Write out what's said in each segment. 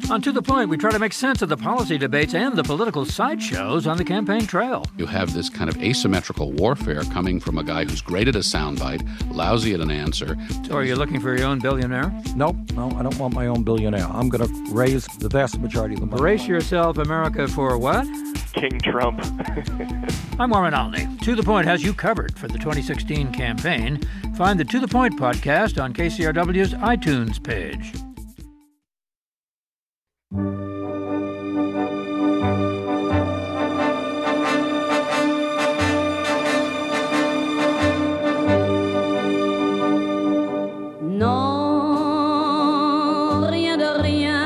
On To The Point, we try to make sense of the policy debates and the political sideshows on the campaign trail. You have this kind of asymmetrical warfare coming from a guy who's great at a soundbite, lousy at an answer. So are you looking for your own billionaire? No, I don't want my own billionaire. I'm going to raise the vast majority of the money. Brace yourself, America, for what? King Trump. I'm Warren Olney. To The Point has you covered for the 2016 campaign. Find the To The Point podcast on KCRW's iTunes page. Non, rien de rien.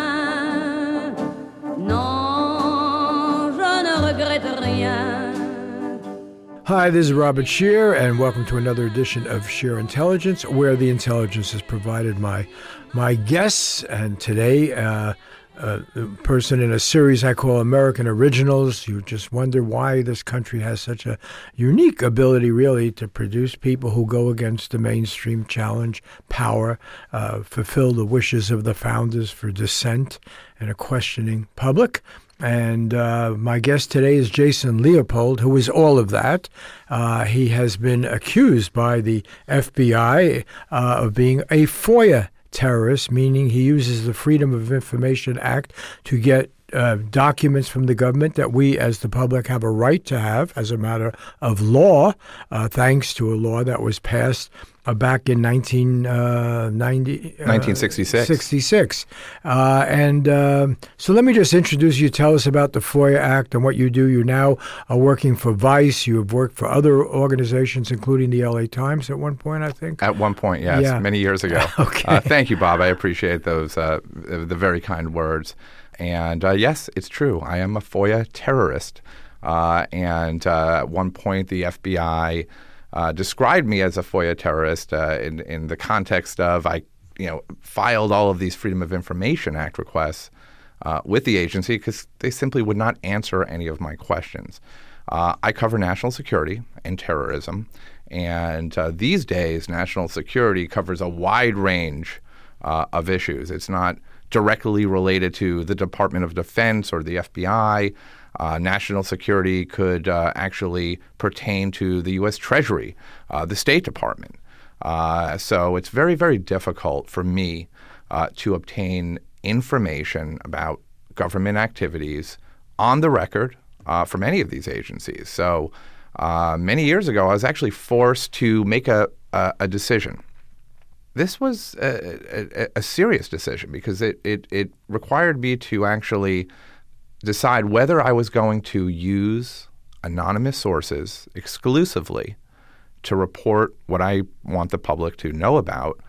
Non, je ne regrette rien. Hi, this is Robert Scheer, and welcome to another edition of Scheer Intelligence, where the intelligence is provided by my guests. And today, a person in a series I call American Originals. You just wonder why this country has such a unique ability, really, to produce people who go against the mainstream, challenge power, fulfill the wishes of the founders for dissent and a questioning public. And my guest today is Jason Leopold, who is all of that. He has been accused by the FBI of being a FOIA terrorist, meaning he uses the Freedom of Information Act to get documents from the government that we as the public have a right to have as a matter of law, thanks to a law that was passed back in 1966. So let me just introduce you. Tell us about the FOIA Act and what you do. You now are working for Vice. You have worked for other organizations, including the LA Times at one point, I think. At one point, yes, Yeah. many years ago. Okay. Thank you, Bob. I appreciate those, the very kind words. And yes, it's true. I am a FOIA terrorist. And at one point, the FBI described me as a FOIA terrorist in the context of I filed all of these Freedom of Information Act requests with the agency because they simply would not answer any of my questions. I cover national security and terrorism. And these days, national security covers a wide range of issues. It's not directly related to the Department of Defense or the FBI. National security could actually pertain to the U.S. Treasury, the State Department. So it's very, very difficult for me to obtain information about government activities on the record from any of these agencies. So many years ago, I was actually forced to make a decision. This was a serious decision because it required me to actually decide whether I was going to use anonymous sources exclusively to report what I want the public to know about,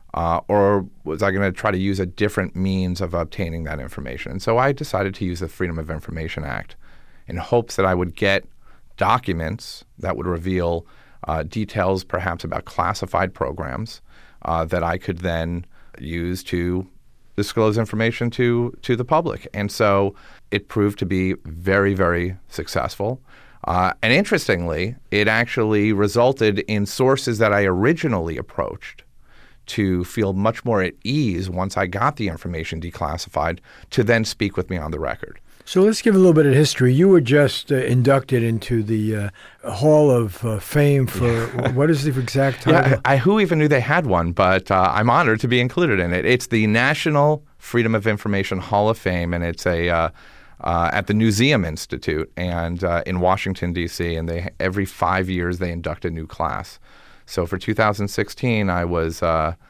or was I going to try to use a different means of obtaining that information? And so I decided to use the Freedom of Information Act in hopes that I would get documents that would reveal details perhaps about classified programs that I could then use to disclose information to the public. And so it proved to be very, very successful. And interestingly, it actually resulted in sources that I originally approached to feel much more at ease once I got the information declassified to then speak with me on the record. So let's give a little bit of history. You were just inducted into the Hall of Fame for, what is the exact title? Yeah, who even knew they had one, but I'm honored to be included in it. It's the National Freedom of Information Hall of Fame, and it's at the Newseum Institute and in Washington, D.C., and every 5 years they induct a new class. So for 2016, I was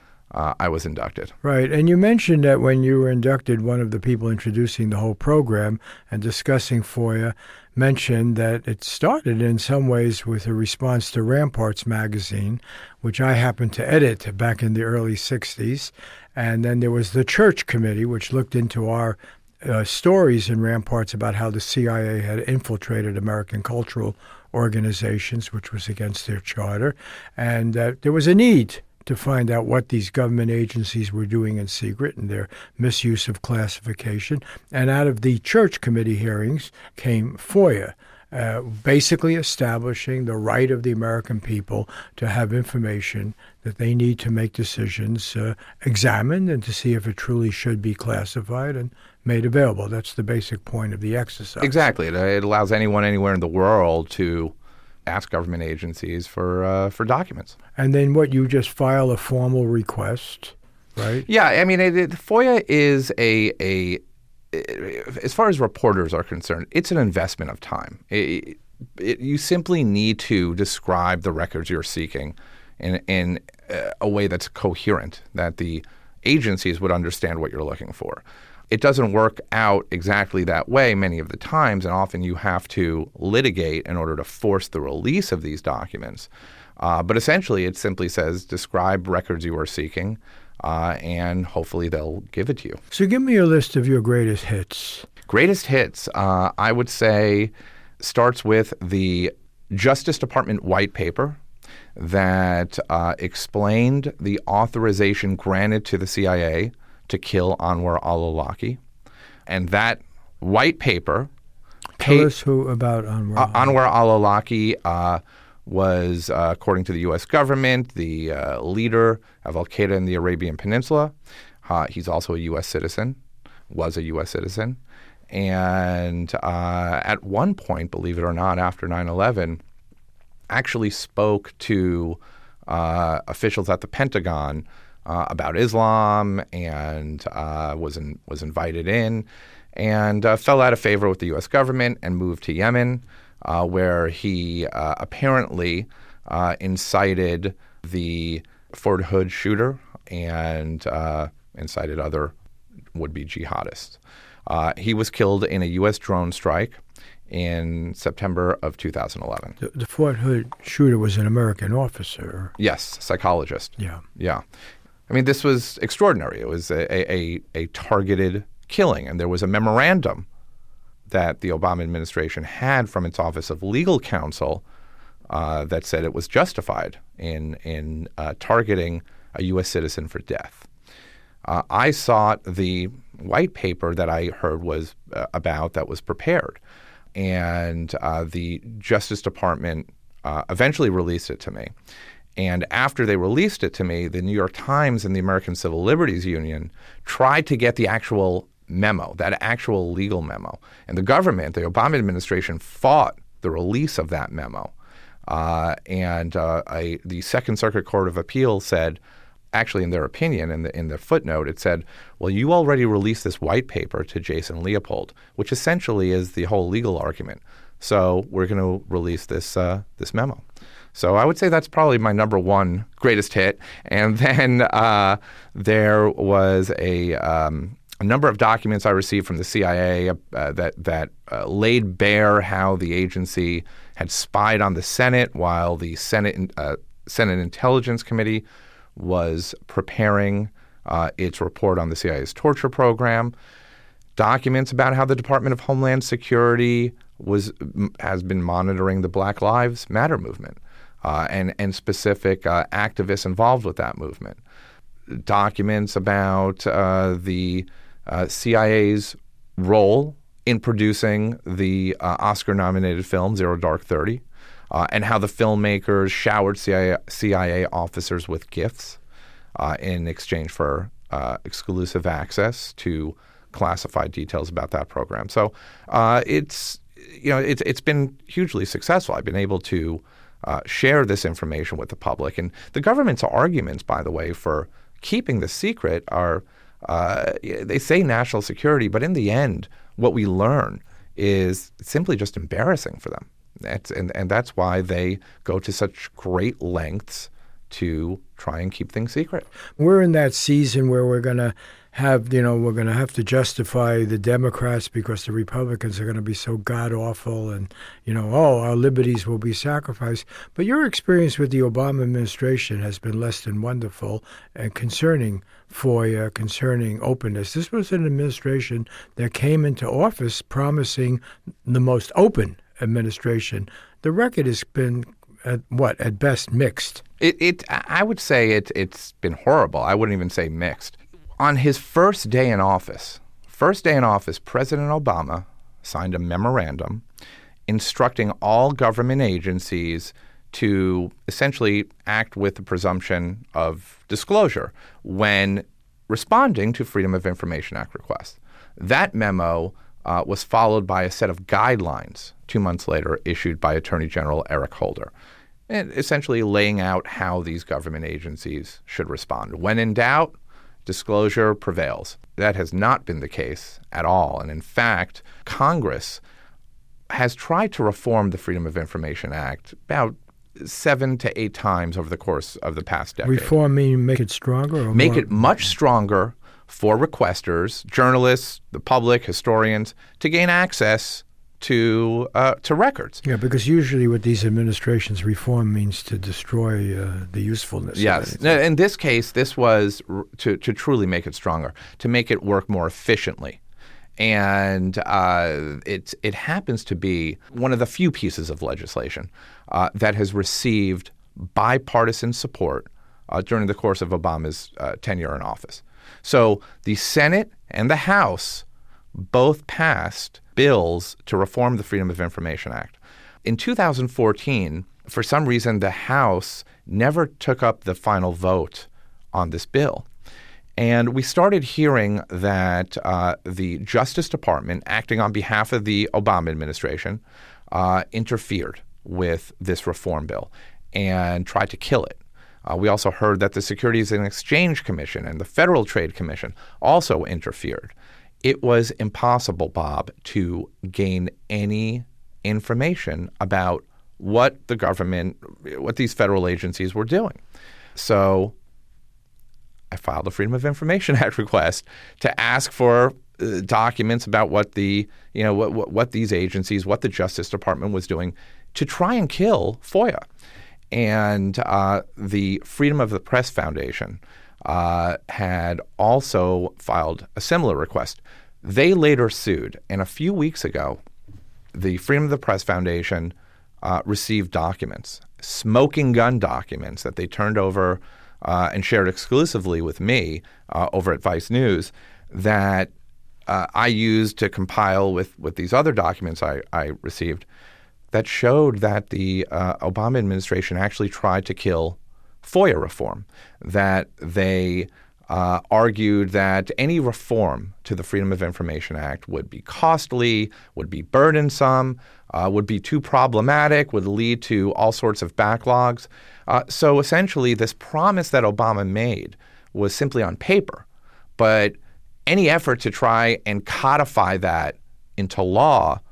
inducted. Right. And you mentioned that when you were inducted, one of the people introducing the whole program and discussing FOIA mentioned that it started in some ways with a response to Ramparts magazine, which I happened to edit back in the early 60s. And then there was the Church Committee, which looked into our stories in Ramparts about how the CIA had infiltrated American cultural organizations, which was against their charter. And there was a need to find out what these government agencies were doing in secret and their misuse of classification. And out of the Church Committee hearings came FOIA. basically establishing the right of the American people to have information that they need to make decisions examined and to see if it truly should be classified and made available. That's the basic point of the exercise. Exactly. It allows anyone anywhere in the world to ask government agencies for documents. And then what, you just file a formal request, right? Yeah, I mean, FOIA is as far as reporters are concerned, it's an investment of time. You simply need to describe the records you're seeking in a way that's coherent, that the agencies would understand what you're looking for. It doesn't work out exactly that way many of the times, and often you have to litigate in order to force the release of these documents. But essentially, it simply says describe records you are seeking, and hopefully they'll give it to you. So give me a list of your greatest hits. Greatest hits, I would say, starts with the Justice Department white paper that explained the authorization granted to the CIA to kill Anwar al-Awlaki. And that white paper... Tell us who about Anwar. Anwar al-Awlaki was, according to the U.S. government, the leader of al-Qaeda in the Arabian Peninsula. He's also a U.S. citizen, was a U.S. citizen. And at one point, believe it or not, after 9/11, actually spoke to officials at the Pentagon about Islam and was invited in and fell out of favor with the U.S. government and moved to Yemen, where he apparently incited the Fort Hood shooter and incited other would-be jihadists. He was killed in a U.S. drone strike in September of 2011. The Fort Hood shooter was an American officer. Yes, psychologist. Yeah. I mean, this was extraordinary. It was a targeted killing, and there was a memorandum that the Obama administration had from its Office of Legal Counsel that said it was justified in targeting a U.S. citizen for death. I sought the white paper that I heard was about that was prepared, and the Justice Department eventually released it to me. And after they released it to me, the New York Times and the American Civil Liberties Union tried to get the actual memo, that actual legal memo. And the government, the Obama administration, fought the release of that memo. The Second Circuit Court of Appeals said, actually in their opinion, in the footnote, it said, well, you already released this white paper to Jason Leopold, which essentially is the whole legal argument. So we're going to release this memo. So I would say that's probably my number one greatest hit. And then there was a number of documents I received from the CIA that laid bare how the agency had spied on the Senate while the Senate Intelligence Committee was preparing its report on the CIA's torture program. Documents about how the Department of Homeland Security has been monitoring the Black Lives Matter movement and specific activists involved with that movement. Documents about the CIA's role in producing the Oscar-nominated film Zero Dark 30, and how the filmmakers showered CIA officers with gifts in exchange for exclusive access to classified details about that program. So it's been hugely successful. I've been able to share this information with the public. And the government's arguments, by the way, for keeping this secret are they say national security, but in the end, what we learn is simply just embarrassing for them. And that's why they go to such great lengths to try and keep things secret. We're in that season where we're going to have to justify the Democrats because the Republicans are going to be so god-awful and, our liberties will be sacrificed. But your experience with the Obama administration has been less than wonderful and concerning FOIA, concerning openness. This was an administration that came into office promising the most open administration. The record has been, at best, mixed. I would say it's been horrible. I wouldn't even say mixed. On his first day in office, President Obama signed a memorandum instructing all government agencies to essentially act with the presumption of disclosure when responding to Freedom of Information Act requests. That memo was followed by a set of guidelines 2 months later issued by Attorney General Eric Holder, and essentially laying out how these government agencies should respond. When in doubt, disclosure prevails. That has not been the case at all. And in fact, Congress has tried to reform the Freedom of Information Act about 7 to 8 times over the course of the past decade. Reform meaning make it stronger? Or make more? it much stronger for requesters, journalists, the public, historians, to gain access to records. Yeah, because usually with these administrations, reform means to destroy the usefulness. Yes. Of anything. In this case, this was to truly make it stronger, to make it work more efficiently. And it happens to be one of the few pieces of legislation that has received bipartisan support during the course of Obama's tenure in office. So the Senate and the House both passed bills to reform the Freedom of Information Act. In 2014, for some reason, the House never took up the final vote on this bill. And we started hearing that the Justice Department, acting on behalf of the Obama administration, interfered with this reform bill and tried to kill it. We also heard that the Securities and Exchange Commission and the Federal Trade Commission also interfered. It was impossible, Bob, to gain any information about what the government, what these federal agencies were doing. So I filed a Freedom of Information Act request to ask for documents about what the, what these agencies, what the Justice Department was doing to try and kill FOIA. And the Freedom of the Press Foundation had also filed a similar request. They later sued, and a few weeks ago, the Freedom of the Press Foundation received documents, smoking gun documents that they turned over and shared exclusively with me over at Vice News that I used to compile with these other documents I received that showed that the Obama administration actually tried to kill FOIA reform, that they argued that any reform to the Freedom of Information Act would be costly, would be burdensome, would be too problematic, would lead to all sorts of backlogs. So essentially, this promise that Obama made was simply on paper. But any effort to try and codify that into law,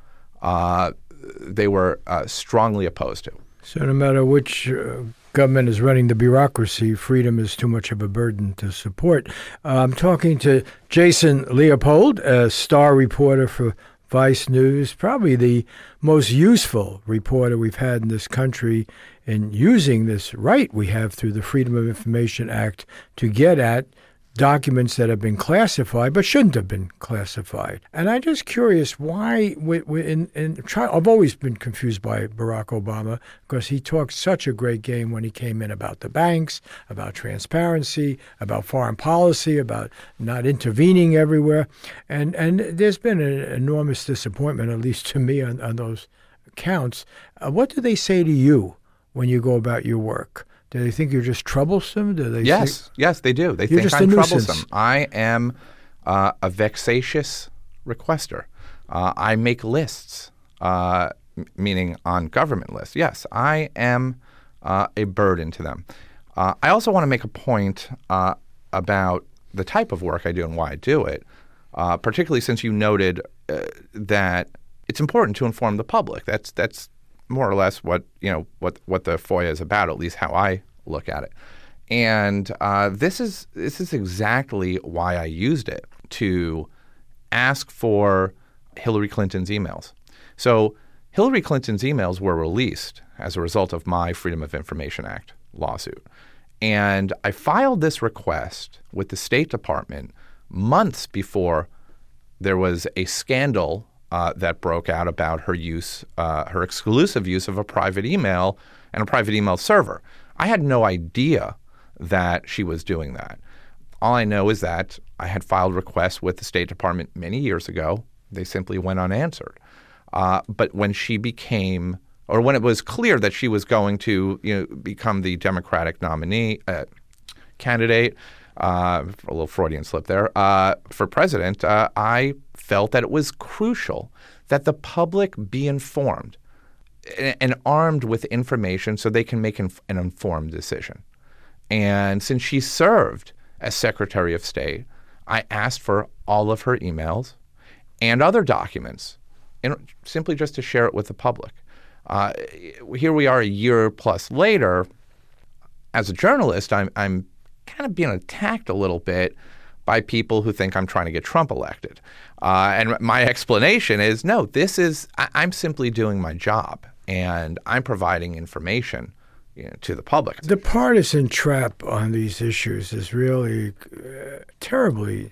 they were strongly opposed to. So no matter which government is running the bureaucracy, freedom is too much of a burden to support. I'm talking to Jason Leopold, a star reporter for Vice News, probably the most useful reporter we've had in this country in using this right we have through the Freedom of Information Act to get at documents that have been classified but shouldn't have been classified. And I'm just curious why I've always been confused by Barack Obama because he talked such a great game when he came in about the banks, about transparency, about foreign policy, about not intervening everywhere. And there's been an enormous disappointment, at least to me, on those counts. What do they say to you when you go about your work? Do they think you're just troublesome? Do they? Yes, they do. They think I'm troublesome. I am a vexatious requester. I make lists, meaning on government lists. Yes, I am a burden to them. I also want to make a point about the type of work I do and why I do it, particularly since you noted that it's important to inform the public. That's more or less what the FOIA is about, at least how I look at it. And this is exactly why I used it, to ask for Hillary Clinton's emails. So Hillary Clinton's emails were released as a result of my Freedom of Information Act lawsuit. And I filed this request with the State Department months before there was a scandal that broke out about her use, her exclusive use of a private email and a private email server. I had no idea that she was doing that. All I know is that I had filed requests with the State Department many years ago. They simply went unanswered. But when she became, or when it was clear that she was going to become the Democratic nominee candidate, a little Freudian slip there, for president, I felt that it was crucial that the public be informed and armed with information so they can make an informed decision. And since she served as Secretary of State, I asked for all of her emails and other documents, simply just to share it with the public. Here we are a year plus later. As a journalist, I'm kind of being attacked a little bit by people who think I'm trying to get Trump elected. And my explanation is, no, I'm simply doing my job, and I'm providing information to the public. The partisan trap on these issues is really terribly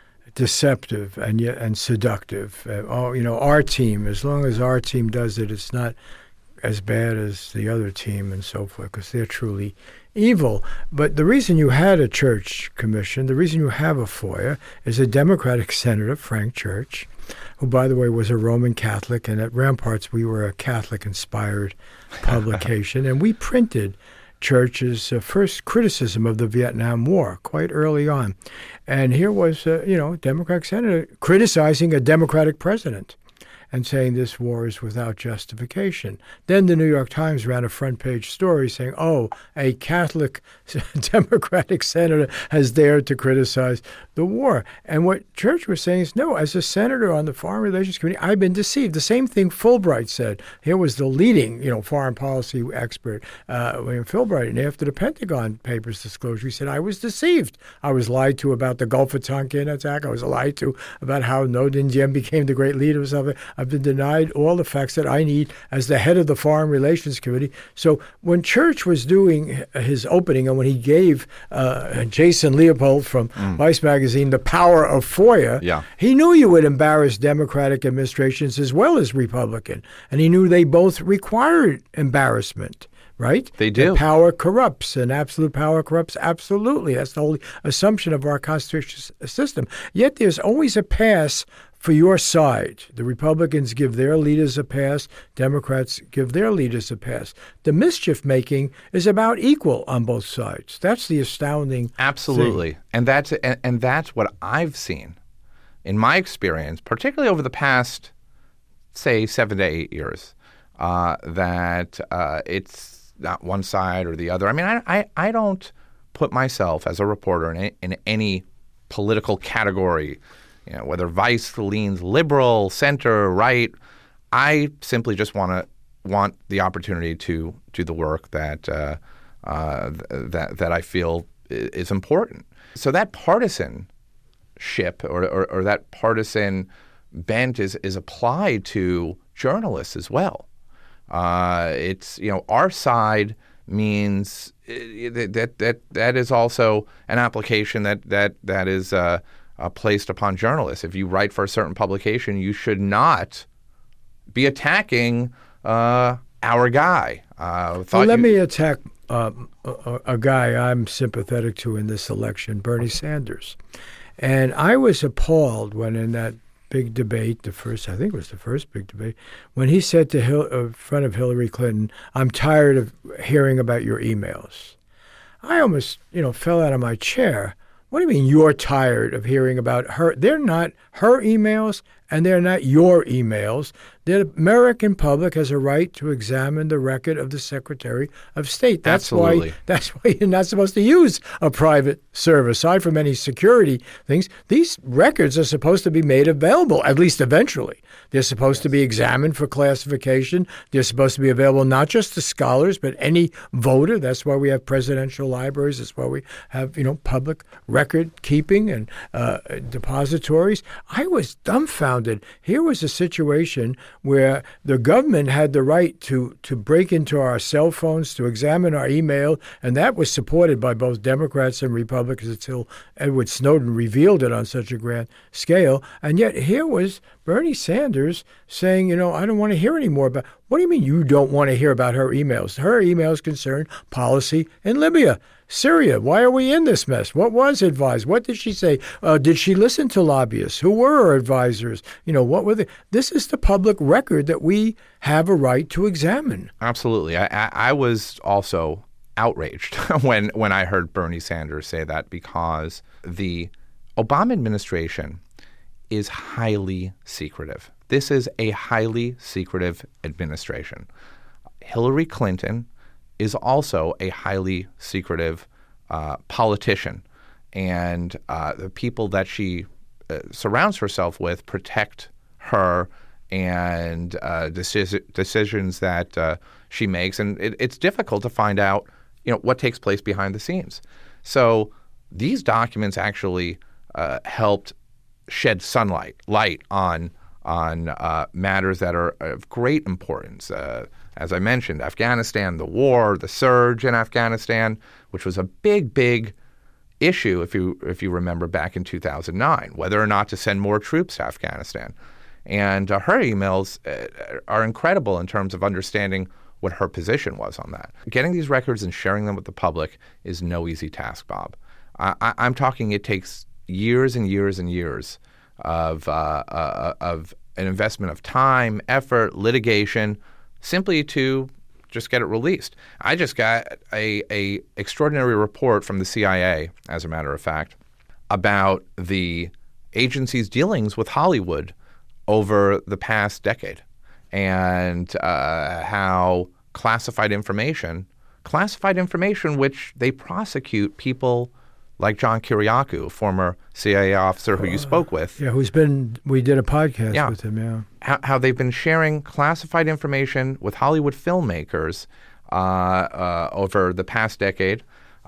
deceptive and seductive. Our team, as long as our team does it, it's not as bad as the other team and so forth, because they're truly evil. But the reason you had a church commission, the reason you have a FOIA, is a Democratic Senator, Frank Church, who, by the way, was a Roman Catholic, and at Ramparts we were a Catholic-inspired publication, and we printed Church's first criticism of the Vietnam War quite early on. And here was, Democratic Senator criticizing a Democratic president and saying this war is without justification. Then the New York Times ran a front-page story saying, a Catholic Democratic senator has dared to criticize the war. And what Church was saying is, no, as a senator on the Foreign Relations Committee, I've been deceived. The same thing Fulbright said. Here was the leading, foreign policy expert, William Fulbright, and after the Pentagon Papers disclosure, he said, I was deceived. I was lied to about the Gulf of Tonkin attack. I was lied to about how Ngo Dinh Diem became the great leader of something. I've been denied all the facts that I need as the head of the Foreign Relations Committee. So when Church was doing his opening, and when he gave Jason Leopold from Vice Magazine the power of FOIA, he knew you would embarrass Democratic administrations as well as Republican. And he knew they both required embarrassment. Right? They do. That power corrupts, and absolute power corrupts absolutely. That's the whole assumption of our constitutional system. Yet there's always a pass for your side. The Republicans give their leaders a pass. Democrats give their leaders a pass. The mischief-making is about equal on both sides. That's the astounding Absolutely. thing. And that's what I've seen in my experience, particularly over the past, say, 7 to 8 years, that it's not one side or the other. I mean, I don't put myself as a reporter in any political category, whether Vice leans liberal, center, right. I simply just want the opportunity to do the work that I feel is important. So that partisanship or that partisan bent is applied to journalists as well. It's our side means that is also an application that is placed upon journalists. If you write for a certain publication, you should not be attacking our guy. Let me attack a guy I'm sympathetic to in this election, Bernie Sanders. And I was appalled when in that big debate, I think it was the first big debate, when he said to in front of Hillary Clinton, I'm tired of hearing about your emails. I almost, fell out of my chair. What do you mean you're tired of hearing about her? They're not her emails, and they're not your emails. The American public has a right to examine the record of the Secretary of State. That's why you're not supposed to use a private service. Aside from any security things, these records are supposed to be made available, at least eventually. They're supposed to be examined for classification. They're supposed to be available not just to scholars, but any voter. That's why we have presidential libraries. That's why we have, public record keeping and depositories. I was dumbfounded. Here was a situation where the government had the right to break into our cell phones, to examine our email, and that was supported by both Democrats and Republicans until Edward Snowden revealed it on such a grand scale. And yet here was Bernie Sanders saying, I don't want to hear any more about. What do you mean you don't want to hear about her emails? Her emails concern policy in Libya. Syria? Why are we in this mess? What was advised? What did she say? Did she listen to lobbyists? Who were her advisors? What were they? This is the public record that we have a right to examine. Absolutely. I was also outraged when I heard Bernie Sanders say that, because the Obama administration is highly secretive. This is a highly secretive administration. Hillary Clinton is also a highly secretive politician, and the people that she surrounds herself with protect her and decisions that she makes, and it's difficult to find out, what takes place behind the scenes. So these documents actually helped shed light on matters that are of great importance. As I mentioned, Afghanistan, the war, the surge in Afghanistan, which was a big issue, if you remember, back in 2009, whether or not to send more troops to Afghanistan. And her emails are incredible in terms of understanding what her position was on that. Getting these records and sharing them with the public is no easy task, Bob. I'm talking it takes years and years and years of an investment of time, effort, litigation, simply to just get it released. I just got a extraordinary report from the CIA, as a matter of fact, about the agency's dealings with Hollywood over the past decade, and how classified information which they prosecute people like John Kiriakou, former CIA officer who you spoke with. Yeah, we did a podcast with him, How they've been sharing classified information with Hollywood filmmakers over the past decade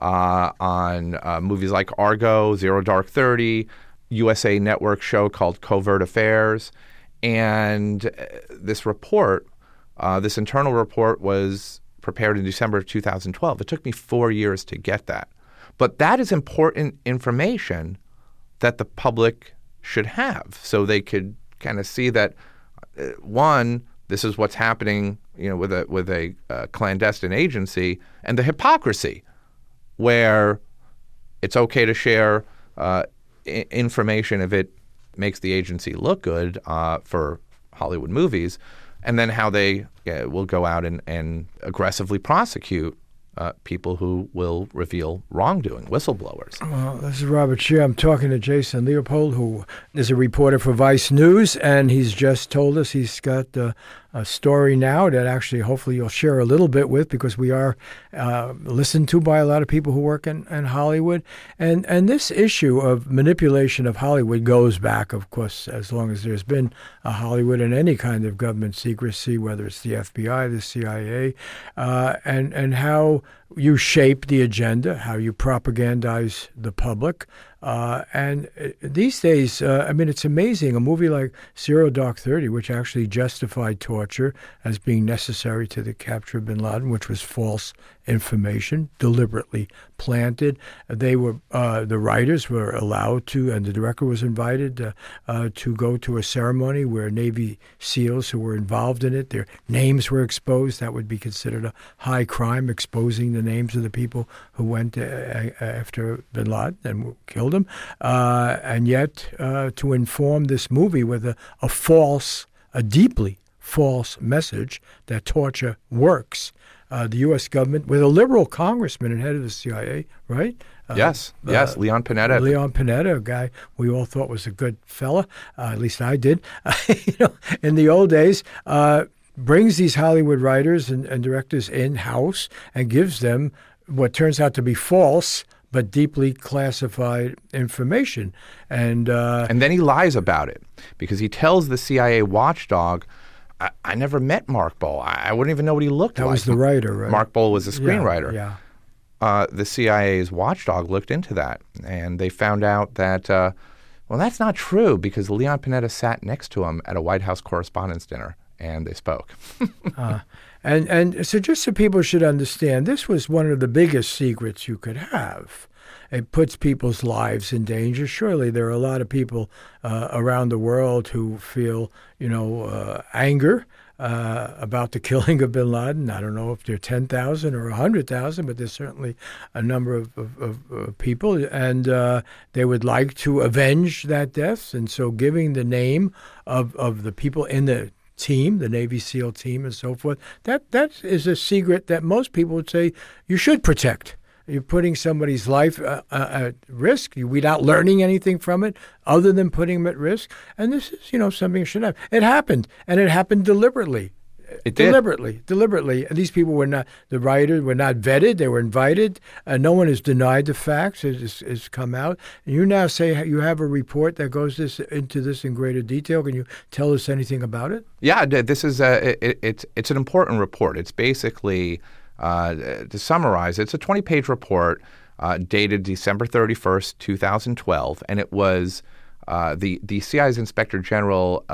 on movies like Argo, Zero Dark 30, USA Network show called Covert Affairs. And this report, this internal report, was prepared in December of 2012. It took me 4 years to get that. But that is important information that the public should have, so they could kind of see that, one, this is what's happening, with a clandestine agency, and the hypocrisy where it's okay to share information if it makes the agency look good for Hollywood movies, and then how they will go out and aggressively prosecute people who will reveal wrongdoing, whistleblowers. Well, this is Robert Scheer. I'm talking to Jason Leopold, who is a reporter for Vice News, and he's just told us he's got a story now that actually hopefully you'll share a little bit with, because we are listened to by a lot of people who work in Hollywood. And this issue of manipulation of Hollywood goes back, of course, as long as there's been a Hollywood and any kind of government secrecy, whether it's the FBI, the CIA, and how you shape the agenda, how you propagandize the public. And these days, it's amazing. A movie like Zero Dark 30, which actually justified torture as being necessary to the capture of bin Laden, which was false information, deliberately planted. They were the writers were allowed to, and the director was invited to go to a ceremony where Navy SEALs who were involved in it, their names were exposed. That would be considered a high crime, exposing the names of the people who went after bin Laden and killed him. And yet to inform this movie with a deeply false message that torture works. The U.S. government, with a liberal congressman and head of the CIA, right? Yes, Leon Panetta. Leon Panetta, a guy we all thought was a good fella, at least I did. In the old days, brings these Hollywood writers and directors in-house and gives them what turns out to be false but deeply classified information. And then he lies about it, because he tells the CIA watchdog, I never met Mark Boal. I wouldn't even know what he looked like. That was the writer, right? Mark Boal was the screenwriter. Yeah. The CIA's watchdog looked into that, and they found out that, that's not true, because Leon Panetta sat next to him at a White House Correspondents' Dinner, and they spoke. And so just so people should understand, this was one of the biggest secrets you could have. It puts people's lives in danger. Surely there are a lot of people around the world who feel, anger about the killing of bin Laden. I don't know if there are 10,000 or 100,000, but there's certainly a number of people, and they would like to avenge that death. And so giving the name of the people in the team, the Navy SEAL team and so forth, that is a secret that most people would say you should protect. You're putting somebody's life at risk without learning anything from it other than putting them at risk. And this is, something you should have. It happened, and it happened deliberately. It did. Deliberately. And these people were not, the writers were not vetted. They were invited. No one has denied the facts. It's come out. And you now say you have a report that goes into this in greater detail. Can you tell us anything about it? Yeah, this is it's an important report. It's basically, to summarize, it's a 20-page report dated December 31st, 2012, and it was the CIA's Inspector General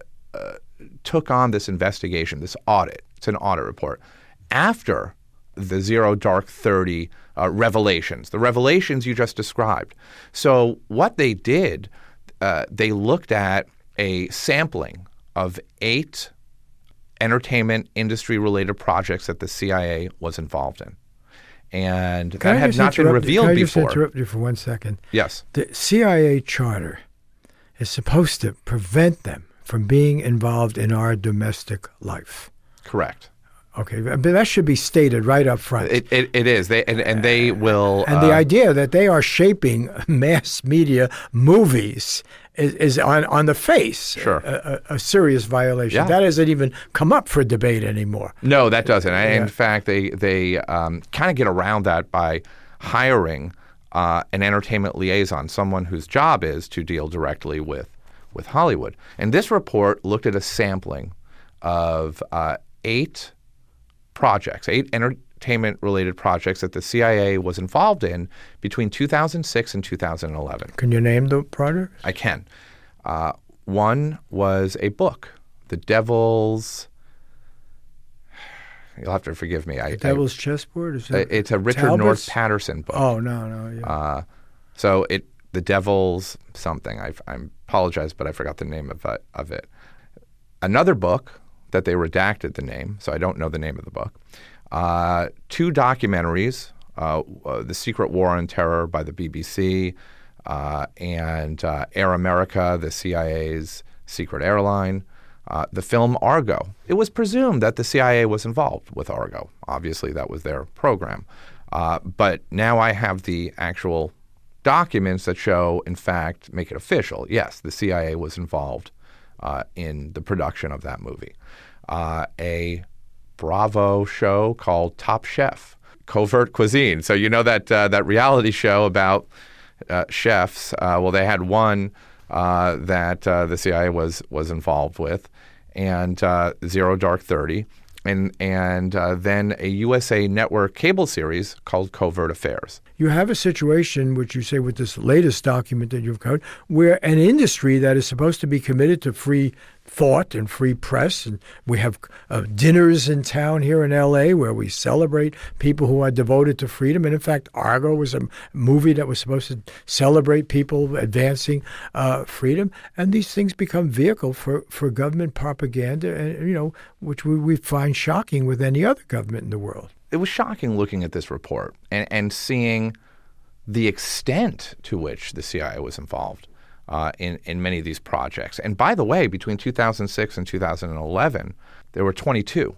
took on this investigation, this audit. It's an audit report after the Zero Dark 30 revelations, the revelations you just described. So what they did, they looked at a sampling of 8 entertainment industry-related projects that the CIA was involved in. And that had not been revealed before. Can I just interrupt you for 1 second? Yes. The CIA charter is supposed to prevent them from being involved in our domestic life. Correct. Okay, but that should be stated right up front. It is. They will. And the idea that they are shaping mass media movies is on the face sure. a serious violation. Yeah. That doesn't even come up for debate anymore. No, that doesn't. In fact, they kind of get around that by hiring an entertainment liaison, someone whose job is to deal directly with Hollywood. And this report looked at a sampling of 8 projects, 8 entertainment-related projects that the CIA was involved in between 2006 and 2011. Can you name the projects? I can. One was a book, The Devil's... You'll have to forgive me. The Devil's Chessboard? Is that it's a Richard North Patterson book. Oh, no. Yeah. So The Devil's something. I apologize, but I forgot the name of it. Another book that they redacted the name, so I don't know the name of the book. 2 documentaries, The Secret War on Terror by the BBC and Air America, the CIA's secret airline. The film Argo. It was presumed that the CIA was involved with Argo. Obviously, that was their program. But now I have the actual documents that show, in fact, make it official. Yes, the CIA was involved in the production of that movie. A Bravo show called Top Chef, Covert Cuisine. So you know that reality show about chefs. Well, they had one that the CIA was involved with, and Zero Dark 30, and then a USA Network cable series called Covert Affairs. You have a situation, which you say with this latest document that you've covered, where an industry that is supposed to be committed to free thought and free press, and we have dinners in town here in L.A. where we celebrate people who are devoted to freedom. And in fact, Argo was a movie that was supposed to celebrate people advancing freedom. And these things become vehicle for government propaganda, and which we find shocking with any other government in the world. It was shocking looking at this report and seeing the extent to which the CIA was involved in many of these projects. And by the way, between 2006 and 2011, there were 22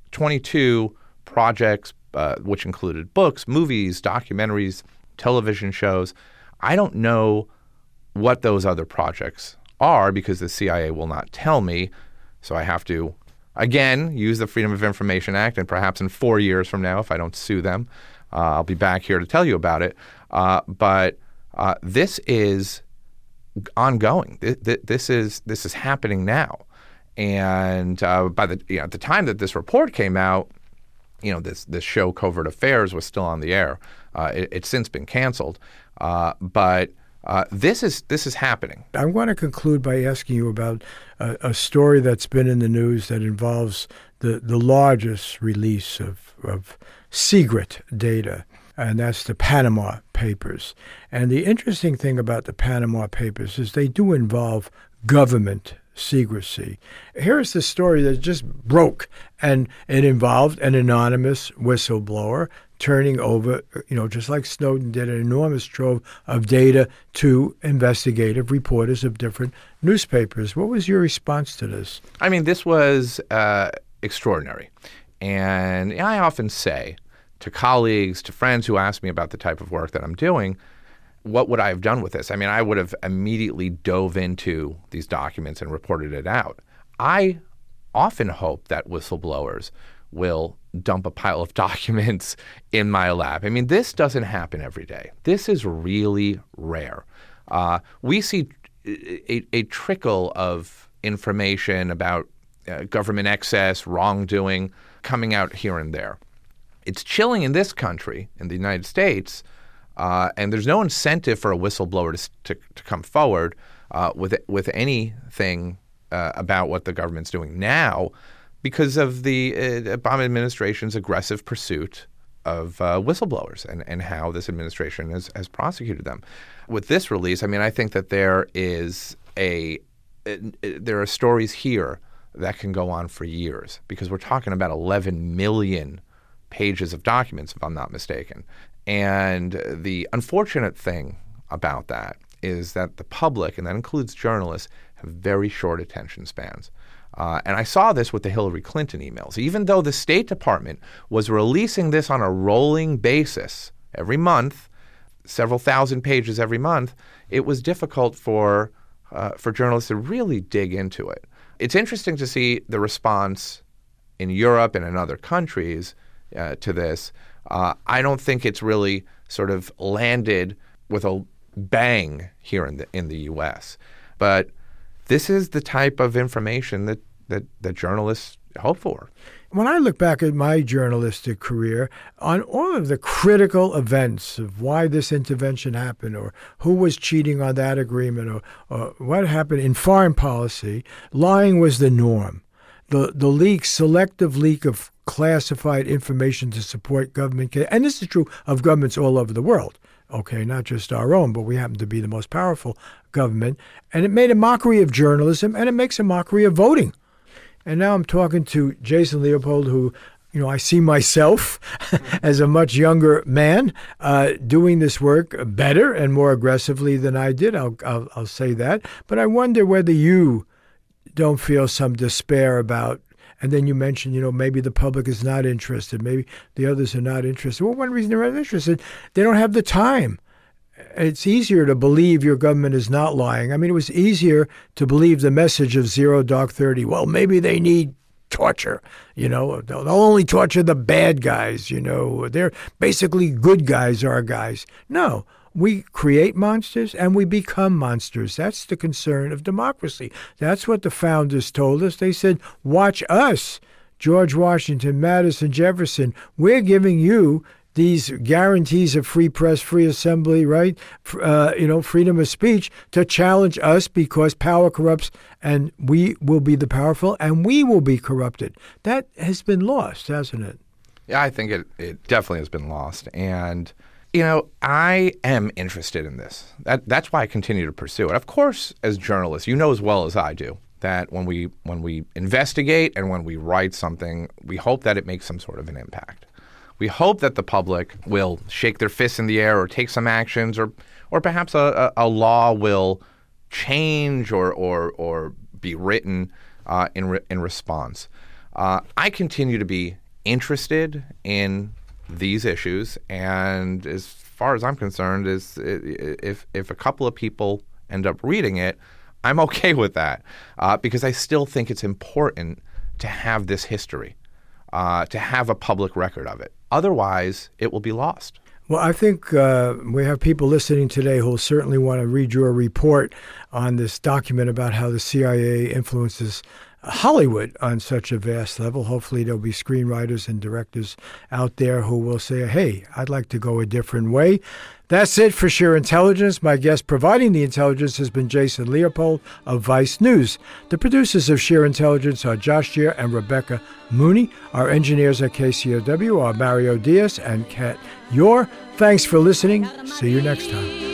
projects, which included books, movies, documentaries, television shows. I don't know what those other projects are because the CIA will not tell me, so I have to again, use the Freedom of Information Act, and perhaps in 4 years from now, if I don't sue them, I'll be back here to tell you about it. But this is ongoing. This is happening now, and at the time that this report came out, this show Covert Affairs was still on the air. It's since been canceled, but this is happening. I want to conclude by asking you about a story that's been in the news that involves the largest release of secret data, and that's the Panama Papers. And the interesting thing about the Panama Papers is they do involve government secrecy. Here's the story that just broke, and it involved an anonymous whistleblower turning over, just like Snowden did, an enormous trove of data to investigative reporters of different newspapers. What was your response to this? I mean, this was extraordinary. And I often say to colleagues, to friends who ask me about the type of work that I'm doing, what would I have done with this? I mean, I would have immediately dove into these documents and reported it out. I often hope that whistleblowers will dump a pile of documents in my lap. I mean, this doesn't happen every day. This is really rare. We see a trickle of information about government excess, wrongdoing coming out here and there. It's chilling in this country, in the United States, and there's no incentive for a whistleblower to come forward with anything about what the government's doing now because of the Obama administration's aggressive pursuit of whistleblowers and how this administration has prosecuted them. With this release, I mean, I think that there are stories here that can go on for years because we're talking about 11 million pages of documents, if I'm not mistaken. And the unfortunate thing about that is that the public, and that includes journalists, have very short attention spans. And I saw this with the Hillary Clinton emails. Even though the State Department was releasing this on a rolling basis every month, several thousand pages every month, it was difficult for journalists to really dig into it. It's interesting to see the response in Europe and in other countries to this. I don't think it's really sort of landed with a bang here in the U.S. But this is the type of information that journalists hope for. When I look back at my journalistic career, on all of the critical events of why this intervention happened or who was cheating on that agreement or what happened in foreign policy, lying was the norm. The selective leak of classified information to support government, and this is true of governments all over the world, okay, not just our own, but we happen to be the most powerful government, and it made a mockery of journalism, and it makes a mockery of voting. And now I'm talking to Jason Leopold, who, I see myself as a much younger man doing this work better and more aggressively than I did. I'll say that. But I wonder whether you don't feel some despair about, and then you mentioned, maybe the public is not interested, maybe the others are not interested. Well, one reason they're not interested, they don't have the time. It's easier to believe your government is not lying. I mean, it was easier to believe the message of Zero Dark 30. Well, maybe they need torture. They'll only torture the bad guys. They're basically good guys, our guys. No, we create monsters and we become monsters. That's the concern of democracy. That's what the founders told us. They said, watch us, George Washington, Madison, Jefferson. We're giving you these guarantees of free press, free assembly, right? Freedom of speech to challenge us because power corrupts and we will be the powerful and we will be corrupted. That has been lost, hasn't it? Yeah, I think it definitely has been lost. And, I am interested in this. That's why I continue to pursue it. Of course, as journalists, you know as well as I do that when we investigate and when we write something, we hope that it makes some sort of an impact. We hope that the public will shake their fists in the air or take some actions or perhaps a law will change or be written in response. I continue to be interested in these issues, and as far as I'm concerned, if a couple of people end up reading it, I'm okay with that because I still think it's important to have this history, to have a public record of it. Otherwise, it will be lost. Well, I think we have people listening today who will certainly want to read your report on this document about how the CIA influences Hollywood on such a vast level. Hopefully there'll be screenwriters and directors out there who will say, hey, I'd like to go a different way. That's it for Sheer Intelligence. My guest providing the intelligence has been Jason Leopold of Vice News. The producers of Sheer Intelligence are Josh Shear and Rebecca Mooney. Our engineers at KCRW are Mario Diaz and Kat Yor. Thanks for listening. See you next time.